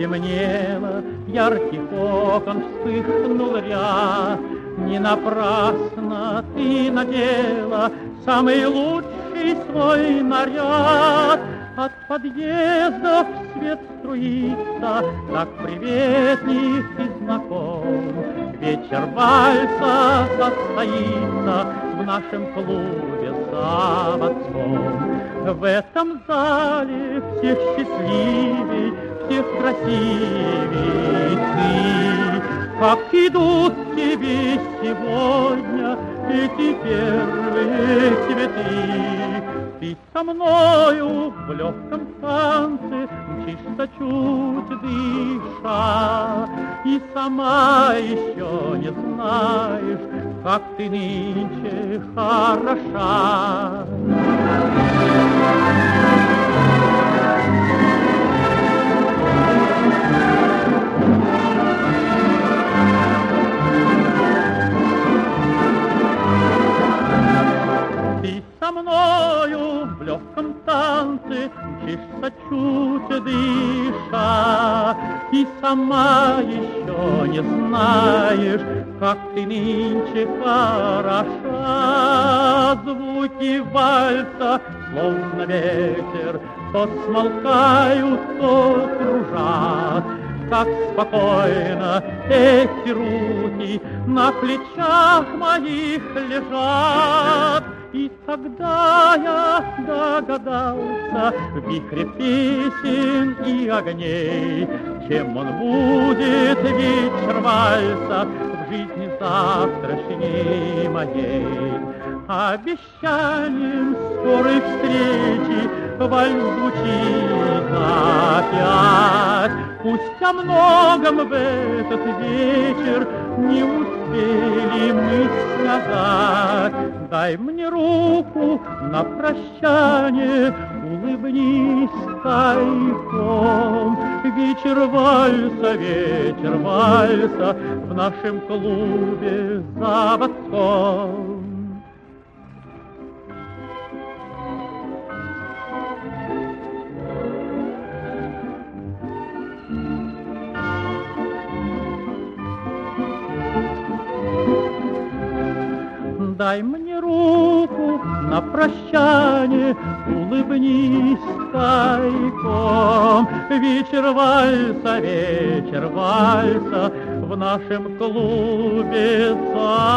потемнело, ярких окон вспыхнул ряд. Не напрасно ты надела самый лучший свой наряд. От подъездов свет струится, так приветлив и знаком. Вечер вальса состоится в нашем клубе заводском. В этом зале всех счастливей, всех красивей ты. Как идут тебе сегодня эти первые цветы. Ты со мною в легком танце мчишься чуть дыша, и сама еще не знаешь, как ты нынче хороша. Со мною в легком танце мчишься чуть дыша, и сама еще не знаешь, как ты нынче хороша. Звуки вальса, словно ветер, то смолкают, то кружат. Как спокойно эти руки на плечах моих лежат. И тогда я догадался в вихре песен и огней, чем он будет вечер вальса в жизни завтрашней моей. Обещанием скорой встречи вальс звучит опять. Пусть о многом в этот вечер не успели мы сказать. Дай мне руку на прощание, улыбнись тайком. Вечер вальса в нашем клубе заводском. Дай мне руку на прощание, улыбнись тайком. Вечер вальса в нашем клубе заводском.